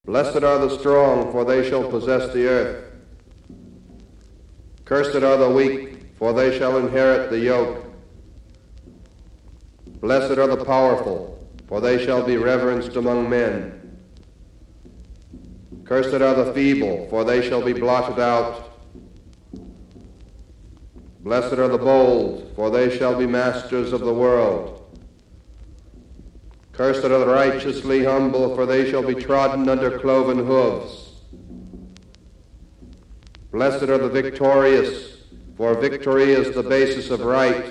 Blessed are the strong, for they shall possess the earth. Cursed are the weak, for they shall inherit the yoke. Blessed are the powerful, for they shall be reverenced among men. Cursed are the feeble, for they shall be blotted out. Blessed are the bold, for they shall be masters of the world. Cursed are the righteously humble, for they shall be trodden under cloven hooves. Blessed are the victorious, for victory is the basis of right.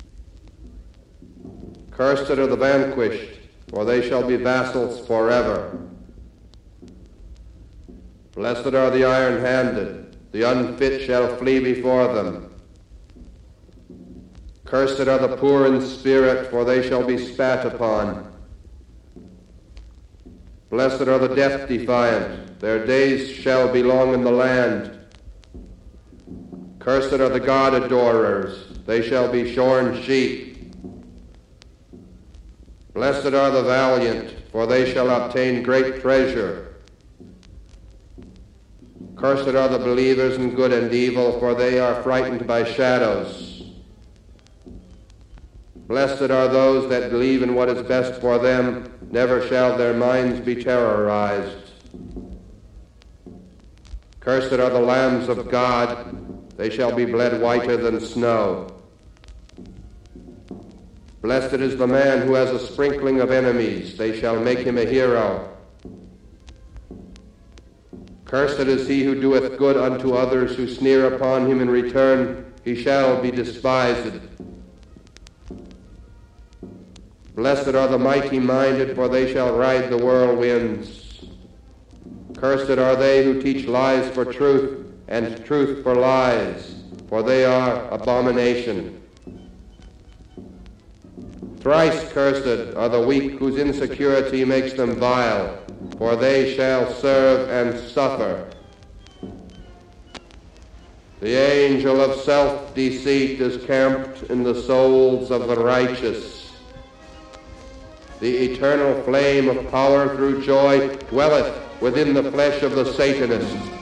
Cursed are the vanquished, for they shall be vassals forever. Blessed are the iron-handed, the unfit shall flee before them. Cursed are the poor in spirit, for they shall be spat upon. Blessed are the death-defiant, their days shall be long in the land. Cursed are the God-adorers, they shall be shorn sheep. Blessed are the valiant, for they shall obtain great treasure. Cursed are the believers in good and evil, for they are frightened by shadows. Blessed are those that believe in what is best for them, never shall their minds be terrorized. Cursed are the lambs of God, they shall be bled whiter than snow. Blessed is the man who has a sprinkling of enemies, they shall make him a hero. Cursed is he who doeth good unto others, who sneer upon him in return, he shall be despised. Blessed are the mighty-minded, for they shall ride the whirlwinds. Cursed are they who teach lies for truth, and truth for lies, for they are abomination. Thrice cursed are the weak, whose insecurity makes them vile, for they shall serve and suffer. The angel of self-deceit is camped in the souls of the righteous. The eternal flame of power through joy dwelleth within the flesh of the Satanist.